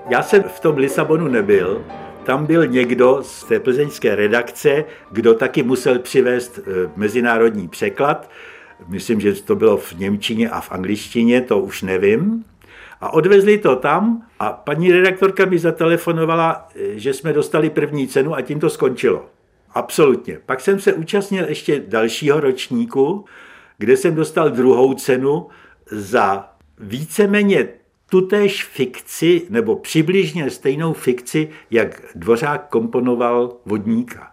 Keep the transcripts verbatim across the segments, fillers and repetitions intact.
Já jsem v tom Lisabonu nebyl, tam byl někdo z té plzeňské redakce, kdo taky musel přivést mezinárodní překlad. Myslím, že to bylo v němčině a v angličtině, to už nevím. A odvezli to tam a paní redaktorka mi zatelefonovala, že jsme dostali první cenu a tím to skončilo. Absolutně. Pak jsem se účastnil ještě dalšího ročníku, kde jsem dostal druhou cenu za víceméně tutéž fikci, nebo přibližně stejnou fikci, jak Dvořák komponoval Vodníka.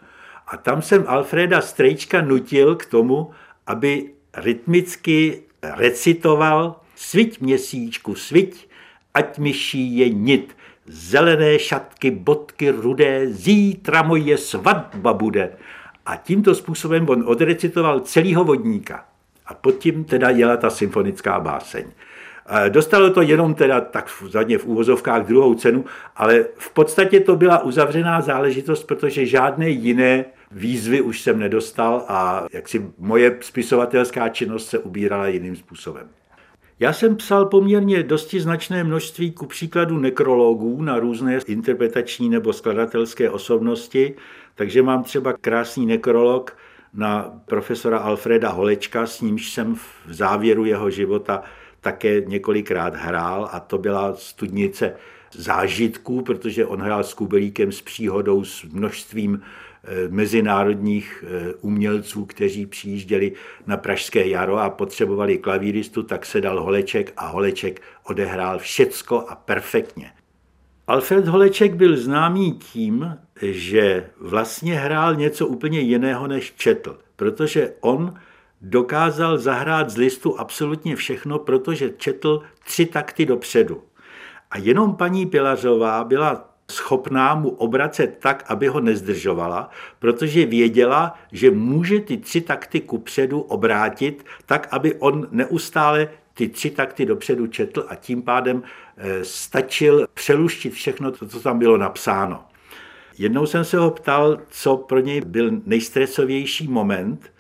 A tam jsem Alfreda Strejčka nutil k tomu, aby rytmicky recitoval: Sviť měsíčku, sviť, ať myší je nit, zelené šatky, bodky rudé, zítra moje svatba bude. A tímto způsobem on odrecitoval celýho Vodníka. A pod tím teda jela ta symfonická báseň. Dostalo to jenom teda tak zadně v úvozovkách druhou cenu, ale v podstatě to byla uzavřená záležitost, protože žádné jiné výzvy už jsem nedostal a jaksi moje spisovatelská činnost se ubírala jiným způsobem. Já jsem psal poměrně dosti značné množství ku příkladu nekrologů na různé interpretační nebo skladatelské osobnosti, takže mám třeba krásný nekrolog na profesora Alfreda Holečka, s nímž jsem v závěru jeho života také několikrát hrál, a to byla studnice zážitků, protože on hrál s Kubelíkem, s Příhodou, s množstvím mezinárodních umělců, kteří přijížděli na Pražské jaro a potřebovali klavíristu, tak se dal Holeček a Holeček odehrál všecko a perfektně. Alfred Holeček byl známý tím, že vlastně hrál něco úplně jiného, než četl, protože on dokázal zahrát z listu absolutně všechno, protože četl tři takty dopředu. A jenom paní Pilařová byla schopná mu obracet tak, aby ho nezdržovala, protože věděla, že může ty tři takty kupředu obrátit tak, aby on neustále ty tři takty dopředu četl a tím pádem stačil přeluštit všechno, co tam bylo napsáno. Jednou jsem se ho ptal, co pro něj byl nejstresovější moment,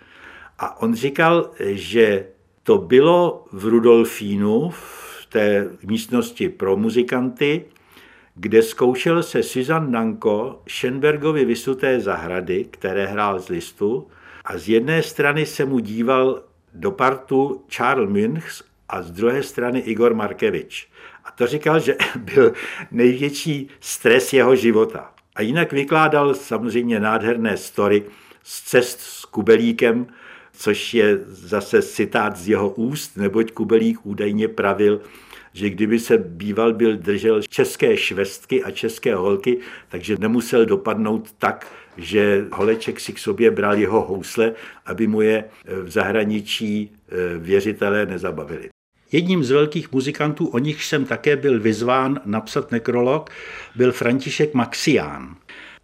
a on říkal, že to bylo v Rudolfínu, v té místnosti pro muzikanty, kde zkoušel se Susan Danko Schönbergovy Vysuté zahrady, které hrál z listu, a z jedné strany se mu díval do partu Charles Münchs a z druhé strany Igor Markevič. A to říkal, že byl největší stres jeho života. A jinak vykládal samozřejmě nádherné story z cest s Kubelíkem, což je zase citát z jeho úst, neboť Kubelík údajně pravil, že kdyby se býval byl držel české švestky a české holky, takže nemusel dopadnout tak, že Holeček si k sobě bral jeho housle, aby mu je v zahraničí věřitelé nezabavili. Jedním z velkých muzikantů, o nich jsem také byl vyzván napsat nekrolog, byl František Maxián.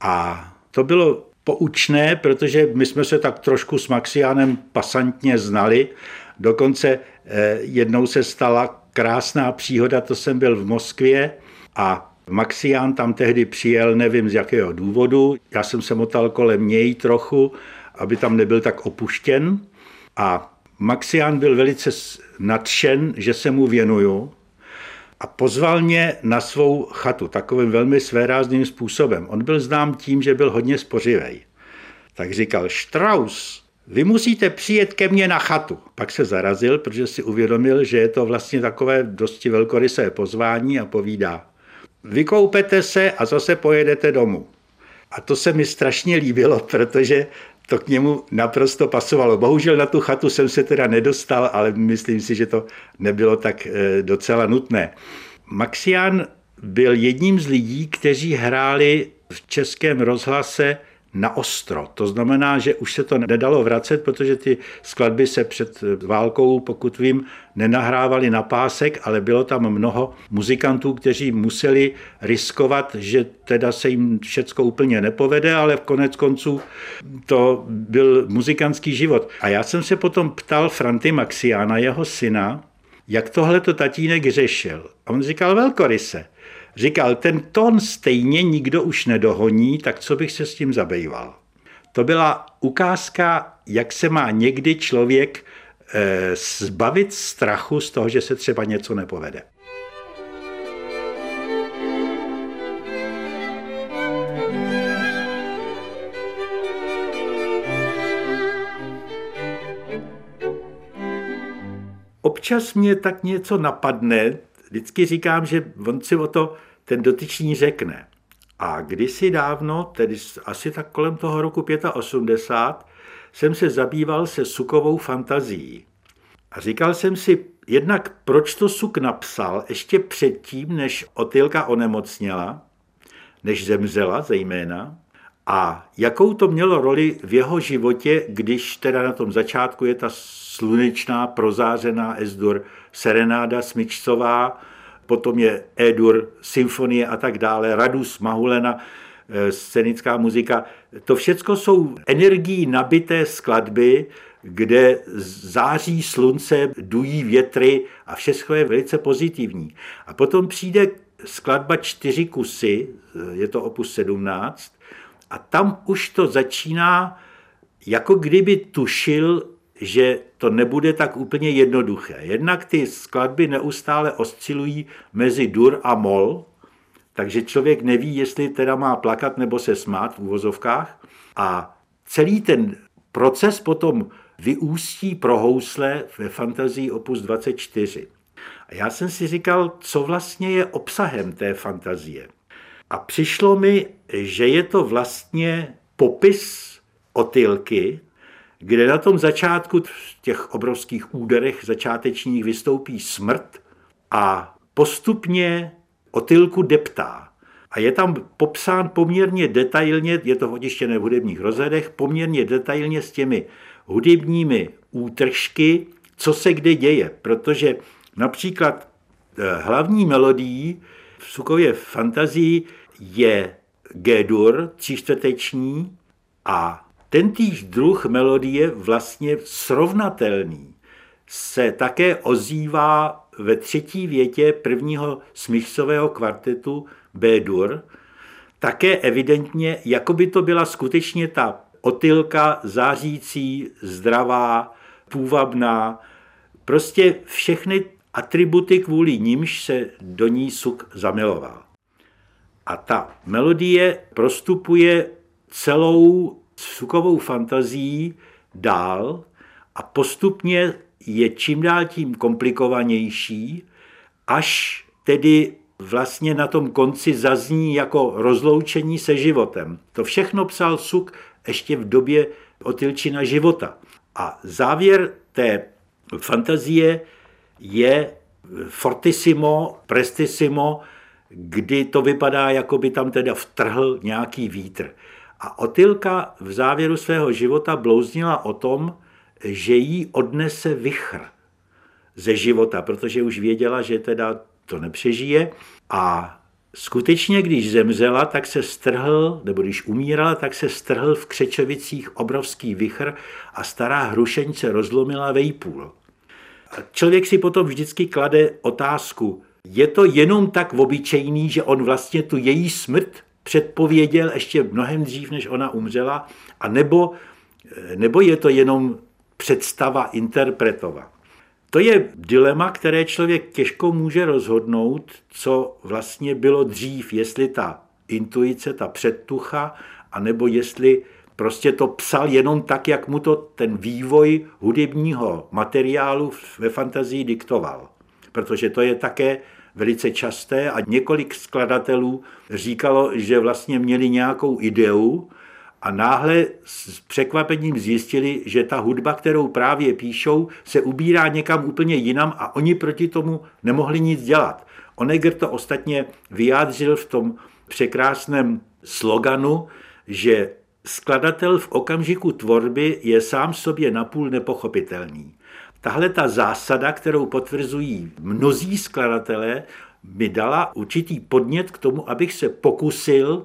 A to bylo poučné, protože my jsme se tak trošku s Maxiánem pasantně znali. Dokonce jednou se stala krásná příhoda, to jsem byl v Moskvě a Maxián tam tehdy přijel, nevím z jakého důvodu. Já jsem se motal kolem něj trochu, aby tam nebyl tak opuštěn. A Maxián byl velice nadšen, že se mu věnuju, a pozval mě na svou chatu takovým velmi svérázným způsobem. On byl znám tím, že byl hodně spořivej. Tak říkal: Strauss, vy musíte přijet ke mně na chatu. Pak se zarazil, protože si uvědomil, že je to vlastně takové dosti velkorysé pozvání, a povídá: vykoupete se a zase pojedete domů. A to se mi strašně líbilo, protože to k němu naprosto pasovalo. Bohužel na tu chatu jsem se teda nedostal, ale myslím si, že to nebylo tak docela nutné. Maxián byl jedním z lidí, kteří hráli v Českém rozhlase na ostro. To znamená, že už se to nedalo vracet, protože ty skladby se před válkou, pokud vím, nenahrávaly na pásek, ale bylo tam mnoho muzikantů, kteří museli riskovat, že teda se jim všecko úplně nepovede, ale v konec konců to byl muzikantský život. A já jsem se potom ptal Franty Maxiána, jeho syna, jak tohleto tatínek řešil. A on říkal velkoryse. Říkal, ten tón stejně nikdo už nedohoní, tak co bych se s tím zabýval. To byla ukázka, jak se má někdy člověk eh, zbavit strachu z toho, že se třeba něco nepovede. občas mě tak něco napadne, vždycky říkám, že on si o to ten dotyčný řekne. A kdysi dávno, tedy asi tak kolem toho roku osmdesát pět, jsem se zabýval se Sukovou fantazií. A říkal jsem si jednak, proč to Suk napsal ještě předtím, než Otylka onemocněla, než zemřela zejména, a jakou to mělo roli v jeho životě, když teda na tom začátku je ta slunečná, prozářená S-dur serenáda smyčcová, potom je E-dur symfonie a tak dále, Radus Mahulena, scénická muzika. To všecko jsou energií nabité skladby, kde září slunce, dují větry a všechno je velice pozitivní. A potom přijde skladba Čtyři kusy, je to opus sedmnáct, a tam už to začíná, jako kdyby tušil, že to nebude tak úplně jednoduché. Jednak ty skladby neustále oscilují mezi dur a mol, takže člověk neví, jestli teda má plakat nebo se smát v uvozovkách. A celý ten proces potom vyústí pro housle ve fantazii opus dvacet čtyři. A já jsem si říkal, co vlastně je obsahem té fantazie. A přišlo mi, že je to vlastně popis Otylky, kde na tom začátku v těch obrovských úderech začátečních vystoupí smrt a postupně Otylku deptá. A je tam popsán poměrně detailně, je to otištěné v hudebních rozhledech, poměrně detailně s těmi hudebními útržky, co se kde děje. Protože například hlavní melodií v Sukově fantazii je G-dur, tříčtvrteční, a tentýž druh melodie vlastně srovnatelný se také ozývá ve třetí větě prvního smyčcového kvartetu B-dur, také evidentně, jako by to byla skutečně ta Otylka zářící, zdravá, půvabná, prostě všechny atributy, kvůli nimž se do ní Suk zamiloval. A ta melodie prostupuje celou Sukovou fantazií dál a postupně je čím dál tím komplikovanější, až tedy vlastně na tom konci zazní jako rozloučení se životem. To všechno psal Suk ještě v době Otylčina života. A závěr té fantazie je fortissimo, prestissimo, kdy to vypadá, jako by tam teda vtrhl nějaký vítr. A Otylka v závěru svého života blouznila o tom, že jí odnese vichr ze života, protože už věděla, že teda to nepřežije. A skutečně, když zemřela, tak se strhl, nebo když umírala, tak se strhl v Křečovicích obrovský vichr a stará hrušeň se rozlomila vejpůl. A člověk si potom vždycky klade otázku, je to jenom tak obyčejný, že on vlastně tu její smrt předpověděl ještě mnohem dřív, než ona umřela, a nebo, nebo je to jenom představa interpretova. To je dilema, které člověk těžko může rozhodnout, co vlastně bylo dřív, jestli ta intuice, ta předtucha, anebo jestli prostě to psal jenom tak, jak mu to ten vývoj hudebního materiálu ve fantazii diktoval. Protože to je také velice časté a několik skladatelů říkalo, že vlastně měli nějakou ideu a náhle s překvapením zjistili, že ta hudba, kterou právě píšou, se ubírá někam úplně jinam a oni proti tomu nemohli nic dělat. Honegger to ostatně vyjádřil v tom překrásném sloganu, že skladatel v okamžiku tvorby je sám sobě napůl nepochopitelný. Tahle ta zásada, kterou potvrzují mnozí skladatelé, mi dala určitý podnět k tomu, abych se pokusil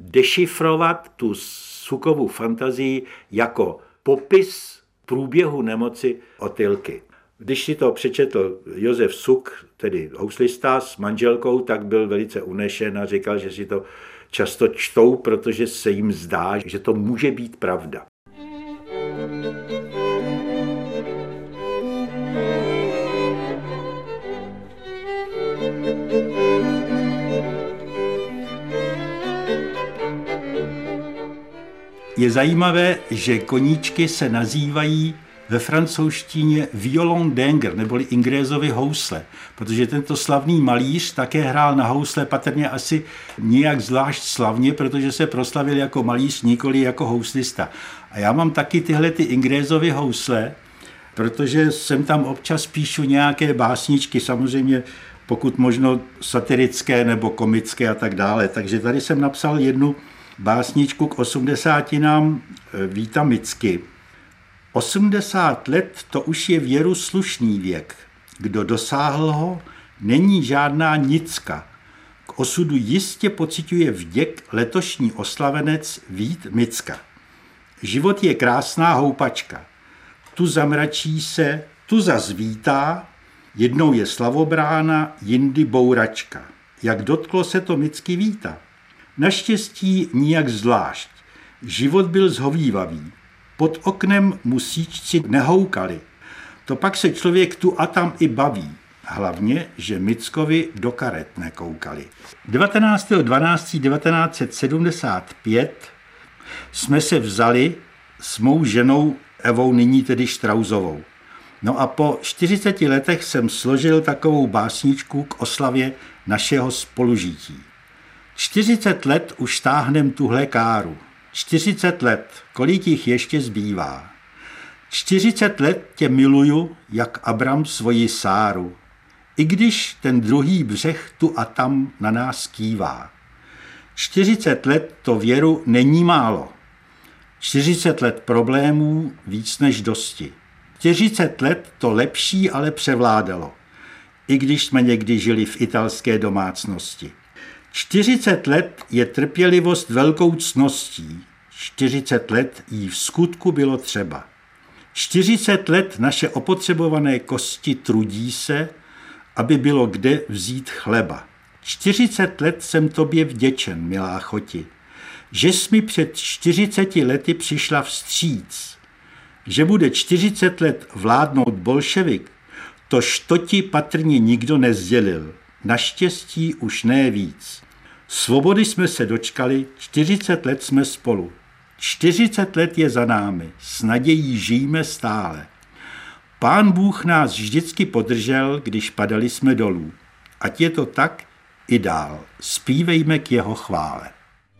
dešifrovat tu Sukovu fantazii jako popis průběhu nemoci Otylky. Když si to přečetl Josef Suk, tedy houslista s manželkou, tak byl velice unešen a říkal, že si to často čtou, protože se jim zdá, že to může být pravda. Je zajímavé, že koníčky se nazývají ve francouzštině violon d'Ingres, neboli Ingresovy housle, protože tento slavný malíř také hrál na housle patrně asi nijak zvlášť slavně, protože se proslavil jako malíř, nikoli jako houslista. A já mám taky tyhle ty Ingresovy housle, protože jsem tam občas píšu nějaké básničky, samozřejmě pokud možno satirické nebo komické a tak dále. Takže tady jsem napsal jednu básničku k osmdesátinám Víta Micky. Osmdesát let to už je věru slušný věk. Kdo dosáhl ho, není žádná nicka. K osudu jistě pociťuje vděk letošní oslavenec Vít Micka. Život je krásná houpačka. Tu zamračí se, tu zazvítá, jednou je slavobrána, jindy bouračka. Jak dotklo se to Micky Víta? Naštěstí nijak zvlášť. Život byl zhovívavý. Pod oknem mu síčci nehoukali. To pak se člověk tu a tam i baví. Hlavně, že Mickovi do karet nekoukali. devatenáctého dvanáctého devatenáct set sedmdesát pět jsme se vzali s mou ženou Evou, nyní tedy Štrausovou. No a po čtyřiceti letech jsem složil takovou básničku k oslavě našeho spolužití. čtyřicet let už táhnem tuhle káru. čtyřicet let, kolik jich ještě zbývá. čtyřicet let tě miluju, jak Abram svoji Sáru, i když ten druhý břeh tu a tam na nás kývá. čtyřicet let to věru není málo. čtyřicet let problémů víc než dosti. čtyřicet let to lepší ale převládalo, i když jsme někdy žili v italské domácnosti. čtyřicet let je trpělivost velkou ctností. čtyřicet let jí v skutku bylo třeba. čtyřicet let naše opotřebované kosti trudí se, aby bylo kde vzít chleba. čtyřicet let jsem tobě vděčen, milá choti, že jsi mi před čtyřiceti lety přišla vstříc. Že bude čtyřicet let vládnout bolševik, tož to ti patrně nikdo nezdělil. Naštěstí už ne víc. Svobody jsme se dočkali, čtyřicet let jsme spolu. čtyřicet let je za námi, s nadějí žijeme stále. Pán Bůh nás vždycky podržel, když padali jsme dolů. Ať je to tak i dál. Zpívejme k jeho chvále.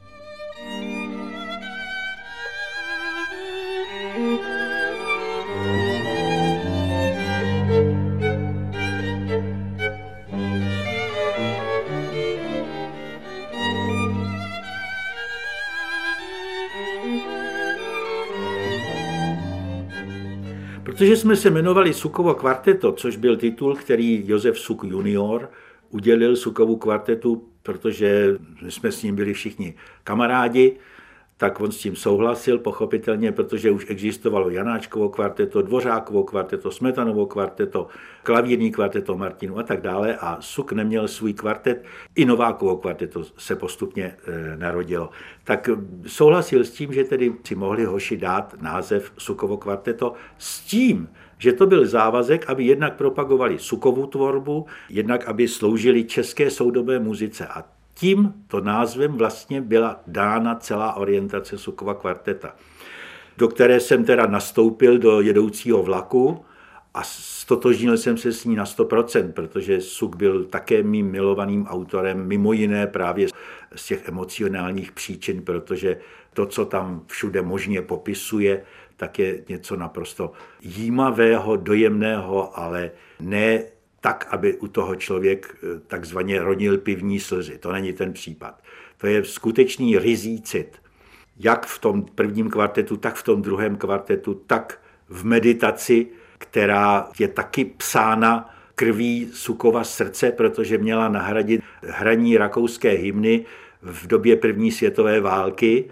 Protože jsme se jmenovali Sukovo kvarteto, což byl titul, který Josef Suk junior udělil Sukovu kvartetu, protože jsme s ním byli všichni kamarádi, tak on s tím souhlasil, pochopitelně, protože už existovalo Janáčkovo kvarteto, Dvořákovo kvarteto, Smetanovo kvarteto, klavírní kvarteto Martinu a tak dále a Suk neměl svůj kvartet, i Novákovo kvarteto se postupně e, narodilo. Tak souhlasil s tím, že tedy si mohli hoši dát název Sukovo kvarteto s tím, že to byl závazek, aby jednak propagovali Sukovu tvorbu, jednak aby sloužili české soudobé muzice a tímto názvem vlastně byla dána celá orientace Sukova kvarteta, do které jsem teda nastoupil do jedoucího vlaku a stotožnil jsem se s ní na sto procent, protože Suk byl také mým milovaným autorem, mimo jiné právě z těch emocionálních příčin, protože to, co tam všude možně popisuje, tak je něco naprosto jímavého, dojemného, ale ne tak, aby u toho člověk takzvaně ronil pivní slzy. To není ten případ. To je skutečný ryzí cit. Jak v tom prvním kvartetu, tak v tom druhém kvartetu, tak v meditaci, která je taky psána krví Sukova srdce, protože měla nahradit hraní rakouské hymny v době první světové války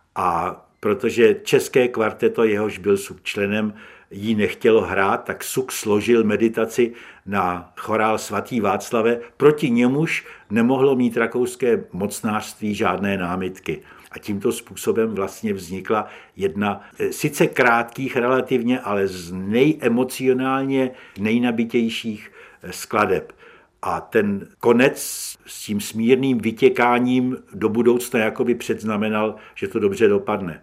a protože české kvarteto, jehož byl Suk členem, jí nechtělo hrát, tak Suk složil meditaci na chorál svatý Václave, proti němuž nemohlo mít rakouské mocnářství žádné námitky. A tímto způsobem vlastně vznikla jedna, sice krátkých relativně, ale z nejemocionálně nejnabitějších skladeb. A ten konec s tím smírným vytěkáním do budoucna jakoby předznamenal, že to dobře dopadne.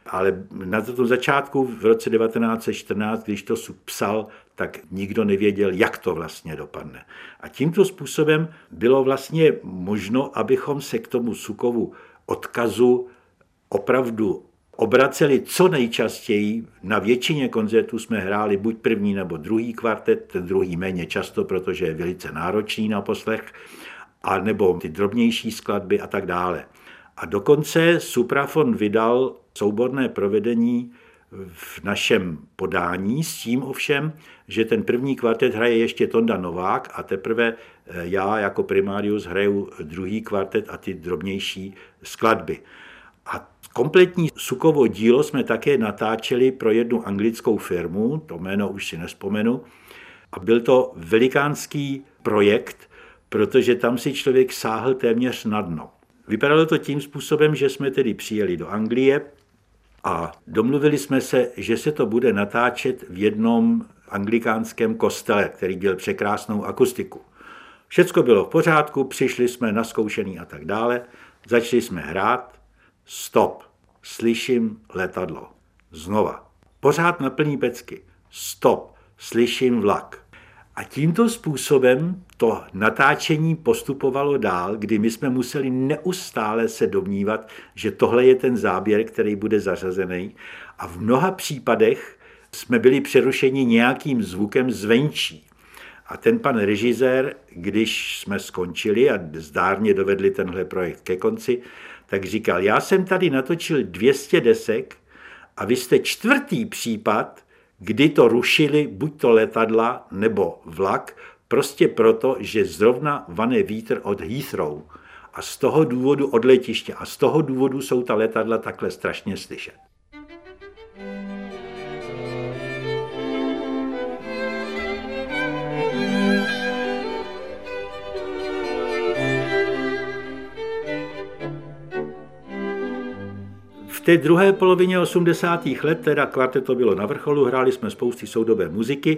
Ale na tom začátku v roce devatenáct set čtrnáct, když to Suk psal, tak nikdo nevěděl, jak to vlastně dopadne. A tímto způsobem bylo vlastně možno, abychom se k tomu Sukovu odkazu opravdu obraceli co nejčastěji. Na většině koncertů jsme hráli buď první nebo druhý kvartet, ten druhý méně často, protože je velice náročný na poslech, a nebo ty drobnější skladby a tak dále. A dokonce Supraphon vydal souborné provedení v našem podání s tím ovšem, že ten první kvartet hraje ještě Tonda Novák a teprve já jako primárius hraju druhý kvartet a ty drobnější skladby. A kompletní Sukovo dílo jsme také natáčeli pro jednu anglickou firmu, to jméno už si nespomenu, a byl to velikánský projekt, protože tam si člověk sáhl téměř na dno. Vypadalo to tím způsobem, že jsme tedy přijeli do Anglie a domluvili jsme se, že se to bude natáčet v jednom anglikánském kostele, který měl překrásnou akustiku. Všecko bylo v pořádku, přišli jsme naskoušený a tak dále, začali jsme hrát, stop, slyším letadlo, znova, pořád na plný pecky, stop, slyším vlak. A tímto způsobem to natáčení postupovalo dál, kdy my jsme museli neustále se domnívat, že tohle je ten záběr, který bude zařazený. A v mnoha případech jsme byli přerušeni nějakým zvukem zvenčí. A ten pan režisér, když jsme skončili a zdárně dovedli tenhle projekt ke konci, tak říkal, já jsem tady natočil dvě stě desek a vy jste čtvrtý případ, kdy to rušili buď to letadla nebo vlak, prostě proto, že zrovna vane vítr od Heathrow a z toho důvodu od letiště a z toho důvodu jsou ta letadla takhle strašně slyšet. V té druhé polovině osmdesátých let, teda kvarteto bylo na vrcholu, hráli jsme spousty soudobé muziky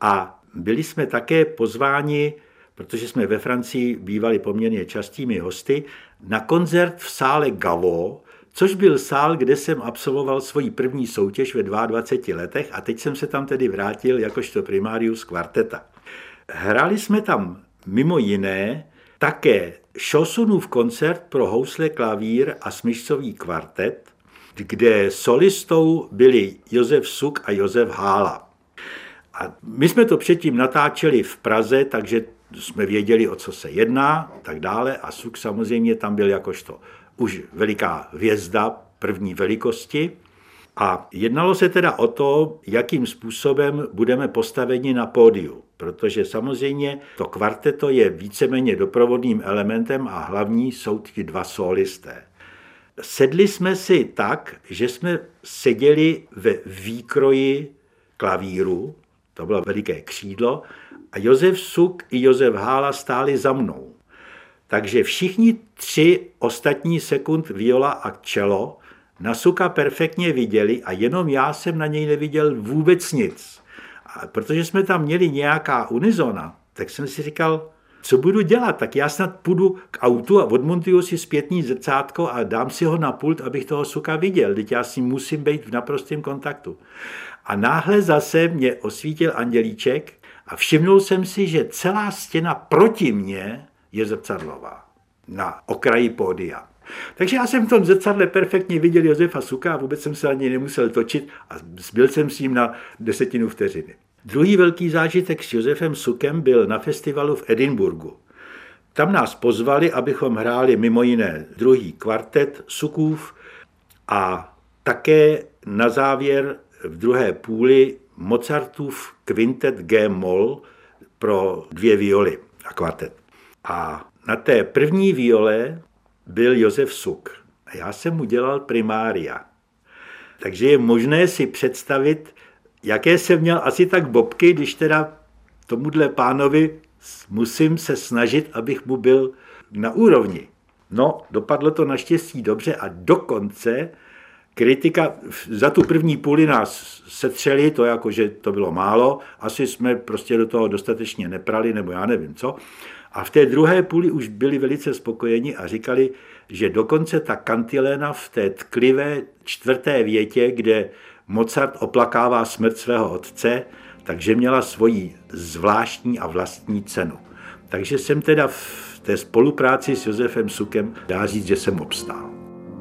a byli jsme také pozváni, protože jsme ve Francii bývali poměrně častými hosty, na koncert v sále Gaveau, což byl sál, kde jsem absolvoval svoji první soutěž ve dvaceti dvou letech a teď jsem se tam tedy vrátil jakožto primárius kvarteta. Hráli jsme tam mimo jiné také Chaussonův koncert pro housle, klavír a smyčcový kvartet, kde solistou byli Josef Suk a Josef Hála. A my jsme to předtím natáčeli v Praze, takže jsme věděli, o co se jedná, tak dále. A Suk samozřejmě tam byl jakožto už veliká hvězda první velikosti. A jednalo se teda o to, jakým způsobem budeme postaveni na pódiu, protože samozřejmě to kvarteto je víceméně doprovodným elementem a hlavní jsou ti dva solisté. Sedli jsme si tak, že jsme seděli ve výkroji klavíru, to bylo veliké křídlo, a Josef Suk i Josef Hála stáli za mnou. Takže všichni tři ostatní sekund viola a cello na Suka perfektně viděli a jenom já jsem na něj neviděl vůbec nic. A protože jsme tam měli nějaká unizona, tak jsem si říkal, co budu dělat, tak já snad půjdu k autu a odmontuju si zpětní zrcátko a dám si ho na pult, abych toho Suka viděl, teď já s ním musím být v naprostém kontaktu. A náhle zase mě osvítil andělíček a všimnul jsem si, že celá stěna proti mně je zrcadlová na okraji pódia. Takže já jsem v tom zrcadle perfektně viděl Josefa Suka a vůbec jsem se na něj nemusel točit a byl jsem s ním na desetinu vteřiny. Druhý velký zážitek s Josefem Sukem byl na festivalu v Edinburgu. Tam nás pozvali, abychom hráli mimo jiné druhý kvartet Sukův a také na závěr v druhé půli Mozartův kvintet G-moll pro dvě violy a kvartet. A na té první viole byl Josef Suk a já jsem mu dělal primária. Takže je možné si představit, jaké jsem měl asi tak bobky, když teda tomuhle pánovi musím se snažit, abych mu byl na úrovni. No, dopadlo to naštěstí dobře a dokonce kritika, za tu první půli nás setřeli, to jako, že to bylo málo, asi jsme prostě do toho dostatečně neprali, nebo já nevím co. A v té druhé půli už byli velice spokojeni a říkali, že dokonce ta kantilena v té tklivé čtvrté větě, kde Mozart oplakává smrt svého otce, takže měla svoji zvláštní a vlastní cenu. Takže jsem teda v té spolupráci s Josefem Sukem, dá říct, že jsem obstál.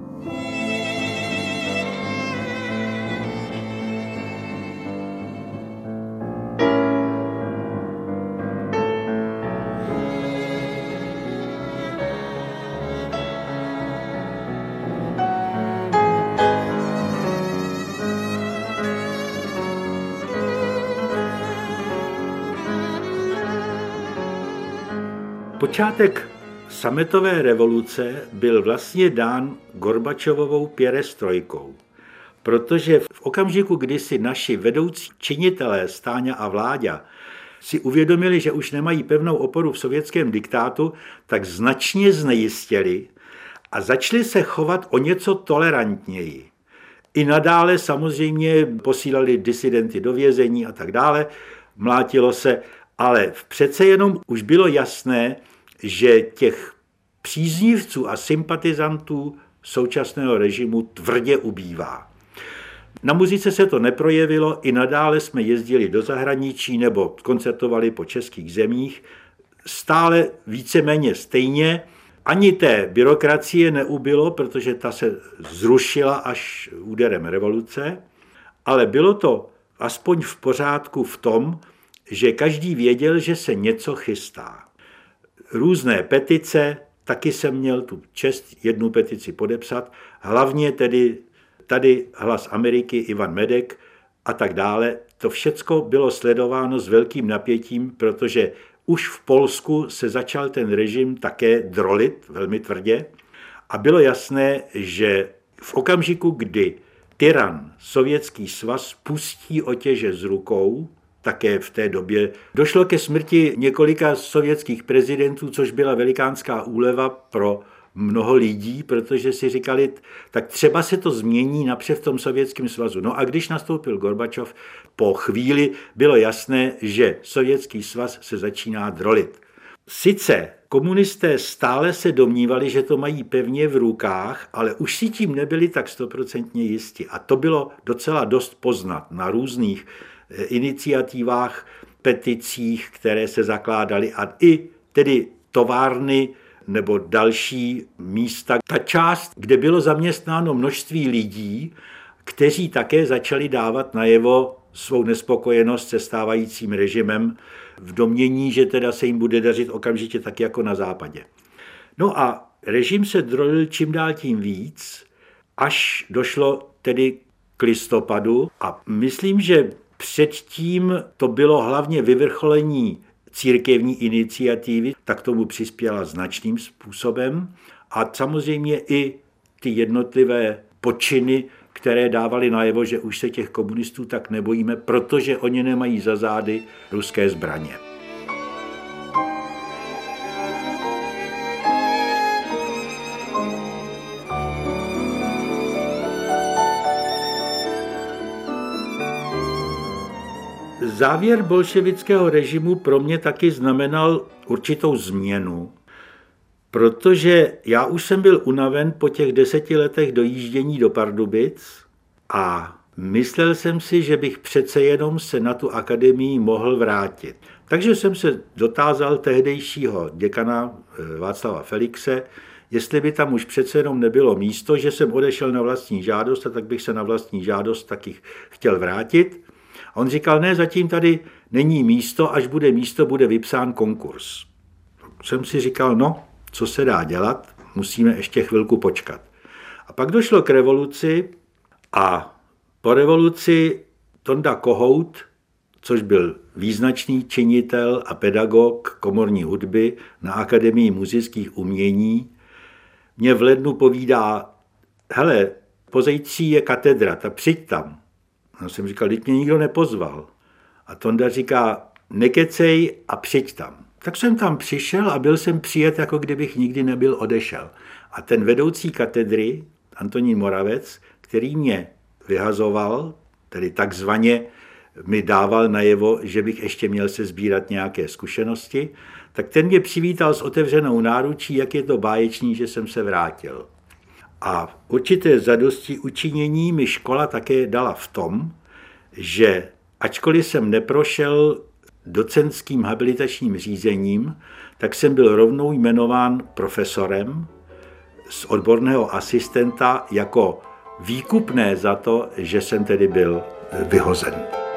Počátek sametové revoluce byl vlastně dán Gorbačovovou pěrestrojkou, protože v okamžiku, kdy si naši vedoucí činitelé Stáňa a Vláďa si uvědomili, že už nemají pevnou oporu v sovětském diktátu, tak značně znejistěli a začali se chovat o něco tolerantněji. I nadále samozřejmě posílali disidenty do vězení a tak dále, mlátilo se, ale přece jenom už bylo jasné, že těch příznivců a sympatizantů současného režimu tvrdě ubývá. Na muzice se to neprojevilo, i nadále jsme jezdili do zahraničí nebo koncertovali po českých zemích, stále víceméně stejně. Ani té byrokracie neubylo, protože ta se zrušila až úderem revoluce, ale bylo to aspoň v pořádku v tom, že každý věděl, že se něco chystá. Různé petice, taky jsem měl tu čest jednu petici podepsat, hlavně tedy tady Hlas Ameriky, Ivan Medek a tak dále. To všecko bylo sledováno s velkým napětím, protože už v Polsku se začal ten režim také drolit velmi tvrdě a bylo jasné, že v okamžiku, kdy tyran, Sovětský svaz, pustí otěže z rukou, také v té době došlo ke smrti několika sovětských prezidentů, což byla velikánská úleva pro mnoho lidí, protože si říkali, tak třeba se to změní napřed v tom Sovětském svazu. No a když nastoupil Gorbačov, po chvíli bylo jasné, že Sovětský svaz se začíná drolit. Sice komunisté stále se domnívali, že to mají pevně v rukách, ale už si tím nebyli tak stoprocentně jisti. A to bylo docela dost poznat na různých iniciativách, peticích, které se zakládaly a i tedy továrny nebo další místa. Ta část, kde bylo zaměstnáno množství lidí, kteří také začali dávat najevo svou nespokojenost se stávajícím režimem v domnění, že teda se jim bude dařit okamžitě tak jako na západě. No a režim se drolil čím dál tím víc, až došlo tedy k listopadu a myslím, že předtím to bylo hlavně vyvrcholení církevní iniciativy, tak tomu přispěla značným způsobem a samozřejmě i ty jednotlivé počiny, které dávaly najevo, že už se těch komunistů tak nebojíme, protože oni nemají za zády ruské zbraně. Závěr bolševického režimu pro mě taky znamenal určitou změnu, protože já už jsem byl unaven po těch deseti letech dojíždění do Pardubic a myslel jsem si, že bych přece jenom se na tu akademii mohl vrátit. Takže jsem se dotázal tehdejšího děkana Václava Felixe, jestli by tam už přece jenom nebylo místo, že jsem odešel na vlastní žádost a tak bych se na vlastní žádost taky chtěl vrátit. A on říkal, ne, zatím tady není místo, až bude místo, bude vypsán konkurs. Jsem si říkal, no, co se dá dělat, musíme ještě chvilku počkat. A pak došlo k revoluci a po revoluci Tonda Kohout, což byl význačný činitel a pedagog komorní hudby na Akademii muzických umění, mě v lednu povídá, hele, pozejtří je katedra, tak přijď tam. Já jsem říkal, teď mě nikdo nepozval. A Tonda říká, nekecej a přijď tam. Tak jsem tam přišel a byl jsem přijet, jako kdybych nikdy nebyl odešel. A ten vedoucí katedry, Antonín Moravec, který mě vyhazoval, tedy takzvaně mi dával najevo, že bych ještě měl se sbírat nějaké zkušenosti, tak ten mě přivítal s otevřenou náručí, jak je to báječný, že jsem se vrátil. A určité zadosti učinění mi škola také dala v tom, že ačkoliv jsem neprošel docentským habilitačním řízením, tak jsem byl rovnou jmenován profesorem z odborného asistenta jako výkupné za to, že jsem tedy byl vyhozen.